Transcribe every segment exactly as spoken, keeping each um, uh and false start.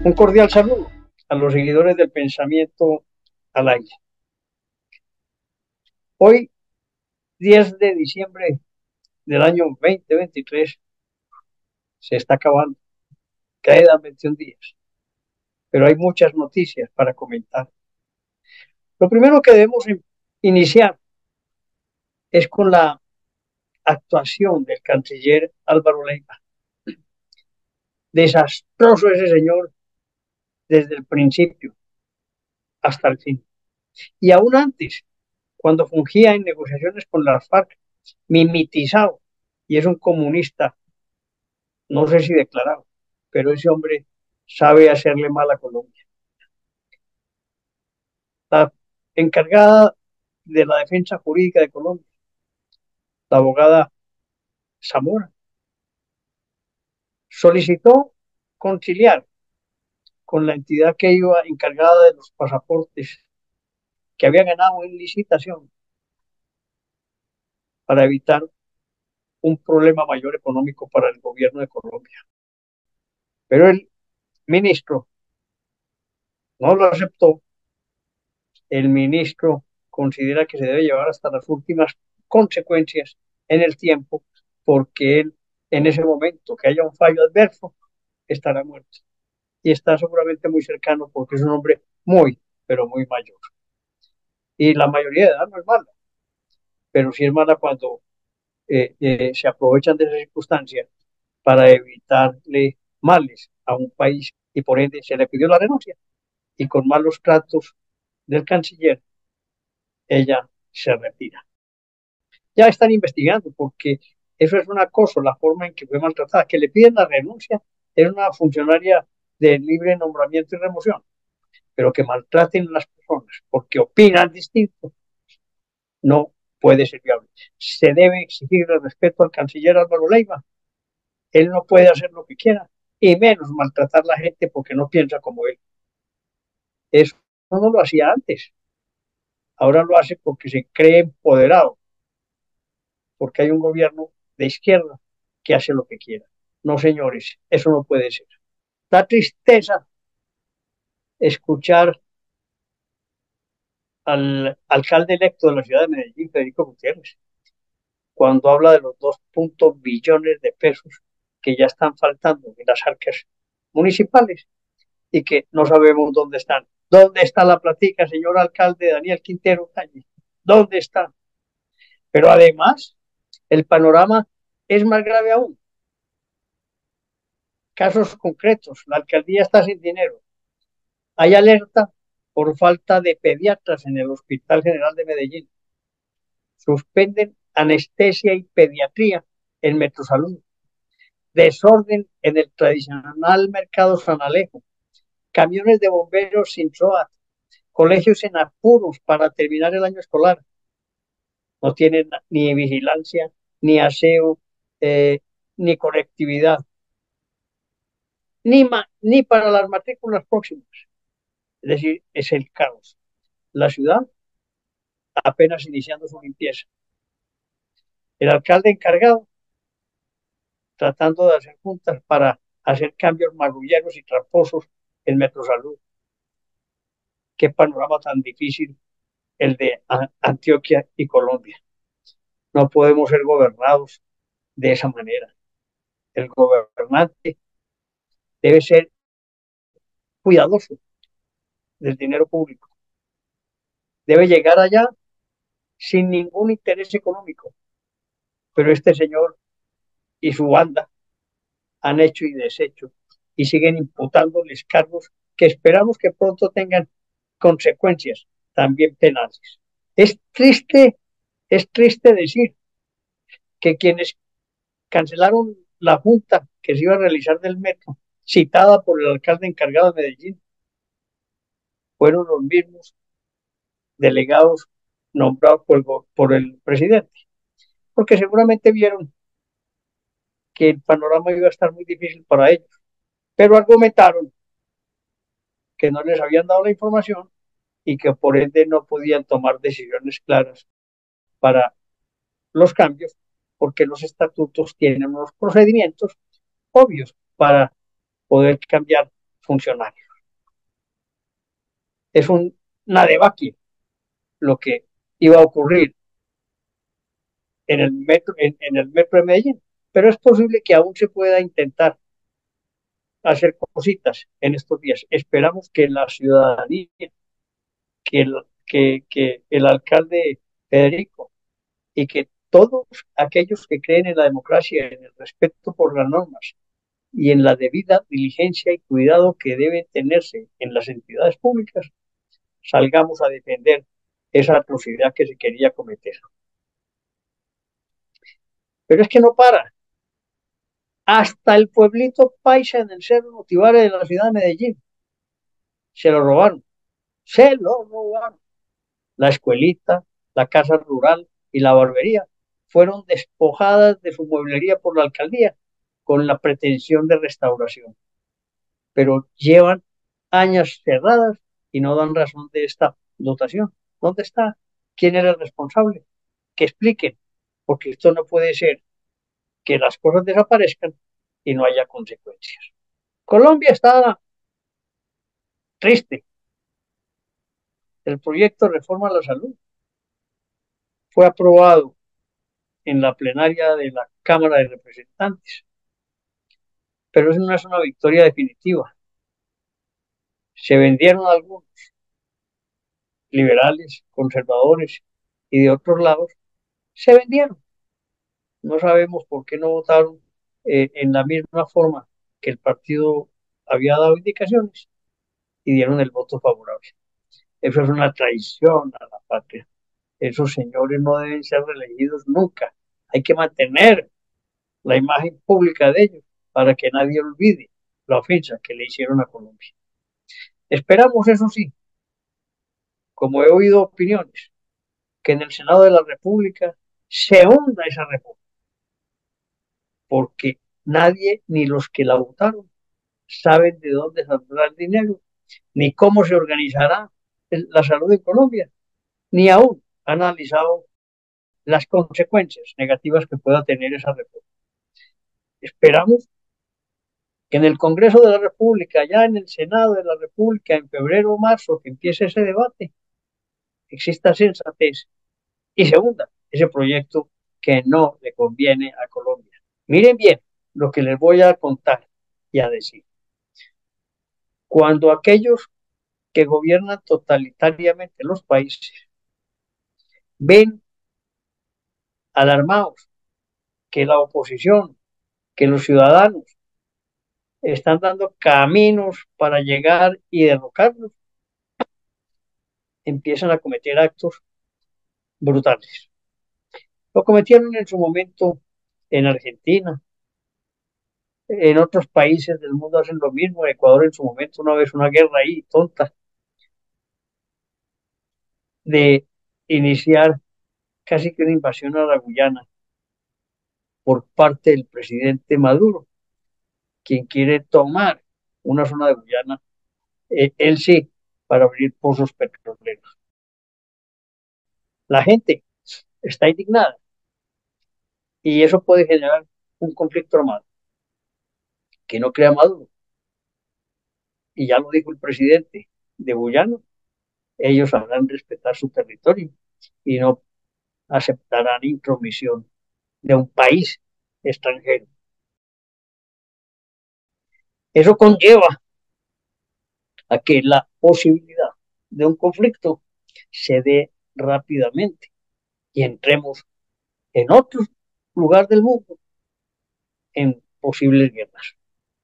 Un cordial saludo a los seguidores del pensamiento al aire. Hoy, diez de diciembre del año dos mil veintitrés, se está acabando. Quedan veintiún días, pero hay muchas noticias para comentar. Lo primero que debemos iniciar es con la actuación del canciller Álvaro Leiva. Desastroso ese señor desde el principio hasta el fin. Y aún antes, cuando fungía en negociaciones con las FARC, mimetizado, y es un comunista, no sé si declarado, pero ese hombre sabe hacerle mal a Colombia. La encargada de la defensa jurídica de Colombia, la abogada Zamora, solicitó conciliar con la entidad que iba encargada de los pasaportes que había ganado en licitación para evitar un problema mayor económico para el gobierno de Colombia. Pero el ministro no lo aceptó. El ministro considera que se debe llevar hasta las últimas consecuencias en el tiempo, porque él, en ese momento que haya un fallo adverso, estará muerto. Y está seguramente muy cercano porque es un hombre muy, pero muy mayor. Y la mayoría de edad no es mala, pero sí es mala cuando eh, eh, se aprovechan de esa circunstancia para evitarle males a un país, y por ende se le pidió la renuncia. Y con malos tratos del canciller, ella se retira. Ya están investigando porque eso es un acoso, la forma en que fue maltratada. Que le piden la renuncia, era una funcionaria de libre nombramiento y remoción, pero que maltraten a las personas porque opinan distinto no puede ser viable. Se debe exigir el respeto al canciller Álvaro Leiva. Él no puede hacer lo que quiera, y menos maltratar a la gente porque no piensa como él. Eso no lo hacía antes. Ahora lo hace porque se cree empoderado, porque hay un gobierno de izquierda que hace lo que quiera. No, señores, eso no puede ser. Da tristeza escuchar al alcalde electo de la ciudad de Medellín, Federico Gutiérrez, cuando habla de los dos puntos billones de pesos que ya están faltando en las arcas municipales y que no sabemos dónde están. ¿Dónde está la platica, señor alcalde Daniel Quintero Calle? ¿Dónde está? Pero además, el panorama es más grave aún. Casos concretos, la alcaldía está sin dinero. Hay alerta por falta de pediatras en el Hospital General de Medellín. Suspenden anestesia y pediatría en Metrosalud. Desorden en el tradicional mercado San Alejo. Camiones de bomberos sin S O A T. Colegios en apuros para terminar el año escolar. No tienen ni vigilancia, ni aseo, eh, ni conectividad, ni, ma ni para las matrículas próximas. Es decir, es el caos. La ciudad apenas iniciando su limpieza. El alcalde encargado tratando de hacer juntas para hacer cambios marrulleros y tramposos en Metrosalud. Qué panorama tan difícil el de Antioquia y Colombia. No podemos ser gobernados de esa manera. El gobernante debe ser cuidadoso del dinero público. Debe llegar allá sin ningún interés económico. Pero este señor y su banda han hecho y deshecho y siguen imputándoles cargos que esperamos que pronto tengan consecuencias también penales. Es triste, es triste decir que quienes cancelaron la junta que se iba a realizar del metro, citada por el alcalde encargado de Medellín, fueron los mismos delegados nombrados por el, por el presidente, porque seguramente vieron que el panorama iba a estar muy difícil para ellos, pero argumentaron que no les habían dado la información y que por ende no podían tomar decisiones claras para los cambios, porque los estatutos tienen unos procedimientos obvios para poder cambiar funcionarios. Es un, una debacle lo que iba a ocurrir en el metro, en, en el metro de Medellín, pero es posible que aún se pueda intentar hacer cositas en estos días. Esperamos que la ciudadanía, que el, que, que el alcalde Federico y que todos aquellos que creen en la democracia, en el respeto por las normas y en la debida diligencia y cuidado que deben tenerse en las entidades públicas, salgamos a defender esa atrocidad que se quería cometer. Pero es que no para. Hasta el pueblito paisa en el Cerro Notibare de la ciudad de Medellín se lo robaron. Se lo robaron. La escuelita, la casa rural y la barbería fueron despojadas de su mueblería por la alcaldía con la pretensión de restauración. Pero llevan años cerradas y no dan razón de esta dotación. ¿Dónde está? ¿Quién era el responsable? Que expliquen, porque esto no puede ser que las cosas desaparezcan y no haya consecuencias. Colombia está triste. El proyecto de reforma a la salud fue aprobado en la plenaria de la Cámara de Representantes, pero eso no es una victoria definitiva. Se vendieron algunos liberales, conservadores y de otros lados, se vendieron. No sabemos por qué no votaron eh, en la misma forma que el partido había dado indicaciones y dieron el voto favorable. Eso es una traición a la patria. Esos señores no deben ser reelegidos nunca. Hay que mantener la imagen pública de ellos para que nadie olvide la ofensa que le hicieron a Colombia. Esperamos, eso sí, como he oído opiniones, que en el Senado de la República se hunda esa reforma, porque nadie, ni los que la votaron, saben de dónde saldrá el dinero, ni cómo se organizará la salud en Colombia, ni aún han analizado las consecuencias negativas que pueda tener esa reforma. Esperamos que en el Congreso de la República, ya en el Senado de la República, en febrero o marzo, que empiece ese debate, exista sensatez y segunda, ese proyecto que no le conviene a Colombia. Miren bien lo que les voy a contar y a decir. Cuando aquellos que gobiernan totalitariamente los países ven alarmados que la oposición, que los ciudadanos están dando caminos para llegar y derrocarlos, empiezan a cometer actos brutales. Lo cometieron en su momento en Argentina, en otros países del mundo hacen lo mismo. Ecuador en su momento, una vez una guerra ahí tonta de iniciar casi que una invasión a la Guyana por parte del presidente Maduro, quien quiere tomar una zona de Guyana, eh, él sí, para abrir pozos petroleros. La gente está indignada y eso puede generar un conflicto armado que no crea Maduro. Y ya lo dijo el presidente de Guyana, ellos sabrán respetar su territorio y no aceptarán intromisión de un país extranjero. Eso conlleva a que la posibilidad de un conflicto se dé rápidamente y entremos en otro lugar del mundo en posibles guerras.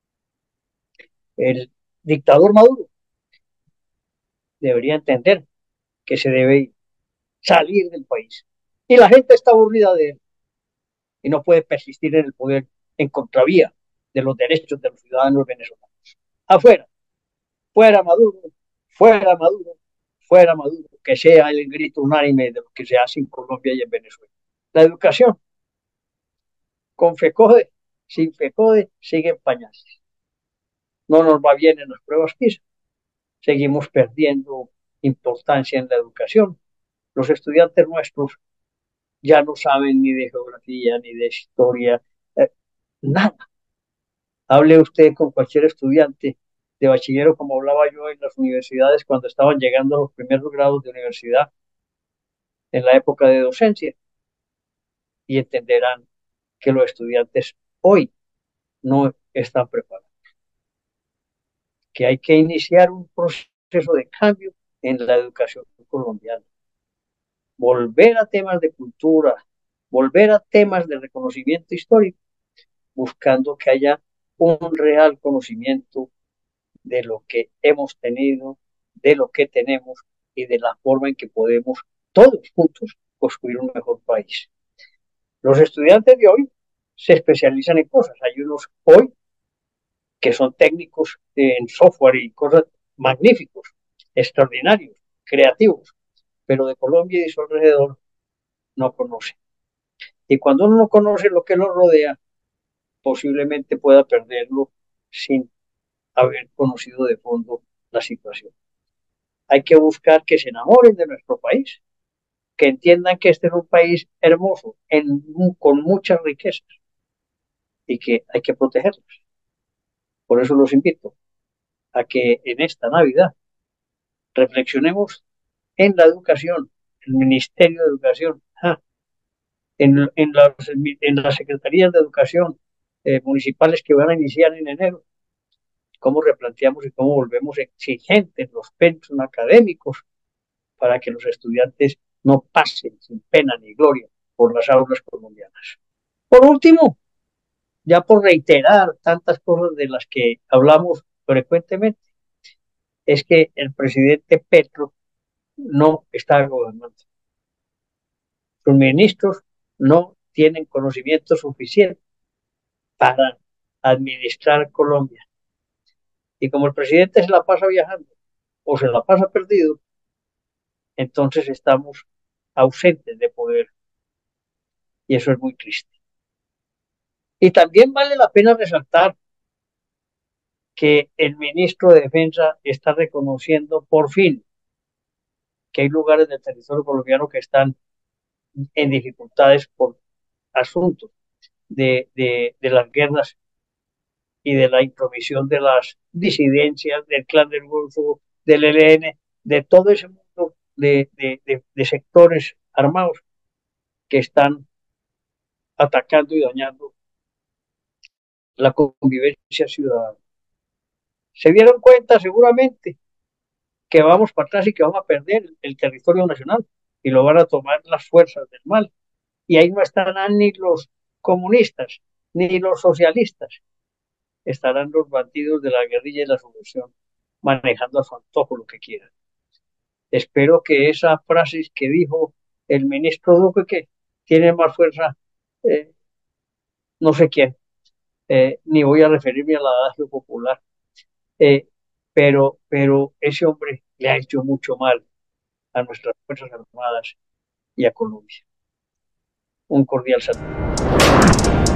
El dictador Maduro debería entender que se debe salir del país y la gente está aburrida de él y no puede persistir en el poder en contravía de los derechos de los ciudadanos venezolanos. Afuera, fuera Maduro, fuera Maduro, fuera Maduro, que sea el grito unánime de lo que se hace en Colombia y en Venezuela. La educación, con FECODE, sin FECODE, sigue en pañales. No nos va bien en las pruebas PISA. Seguimos perdiendo importancia en la educación. Los estudiantes nuestros ya no saben ni de geografía, ni de historia, eh, nada. Hable usted con cualquier estudiante de bachillero, como hablaba yo en las universidades cuando estaban llegando a los primeros grados de universidad en la época de docencia, y entenderán que los estudiantes hoy no están preparados, que hay que iniciar un proceso de cambio en la educación colombiana, volver a temas de cultura, volver a temas de reconocimiento histórico, buscando que haya un real conocimiento de lo que hemos tenido, de lo que tenemos y de la forma en que podemos todos juntos construir un mejor país. Los estudiantes de hoy se especializan en cosas. Hay unos hoy que son técnicos en software y cosas magníficos, extraordinarios, creativos, pero de Colombia y de su alrededor no conocen. Y cuando uno no conoce lo que lo rodea, posiblemente pueda perderlo sin haber conocido de fondo la situación. Hay que buscar que se enamoren de nuestro país, que entiendan que este es un país hermoso, en, con muchas riquezas y que hay que protegerlos. Por eso los invito a que en esta Navidad reflexionemos en la educación, el Ministerio de Educación, ah, en, en, las, en, las secretarías de educación eh, municipales que van a iniciar en enero, cómo replanteamos y cómo volvemos exigentes los pensos académicos para que los estudiantes no pasen sin pena ni gloria por las aulas colombianas. Por último, ya por reiterar tantas cosas de las que hablamos frecuentemente, es que el presidente Petro no está gobernando. Sus ministros no tienen conocimiento suficiente para administrar Colombia. Y como el presidente se la pasa viajando o se la pasa perdido, entonces estamos ausentes de poder. Y eso es muy triste. Y también vale la pena resaltar que el ministro de Defensa está reconociendo por fin que hay lugares del territorio colombiano que están en dificultades por asuntos de, de, de las guerras y de la intromisión de las disidencias del Clan del Golfo, del E L N, de todo ese mundo de, de, de, de sectores armados que están atacando y dañando la convivencia ciudadana. Se dieron cuenta seguramente que vamos para atrás y que vamos a perder el territorio nacional y lo van a tomar las fuerzas del mal. Y ahí no estarán ni los comunistas ni los socialistas, estarán los bandidos de la guerrilla y la subversión manejando a su antojo lo que quieran. Espero que esa frase que dijo el ministro Duque, que tiene más fuerza, eh, no sé quién, eh, ni voy a referirme al adagio popular, eh, pero, pero ese hombre le ha hecho mucho mal a nuestras Fuerzas Armadas y a Colombia. Un cordial saludo.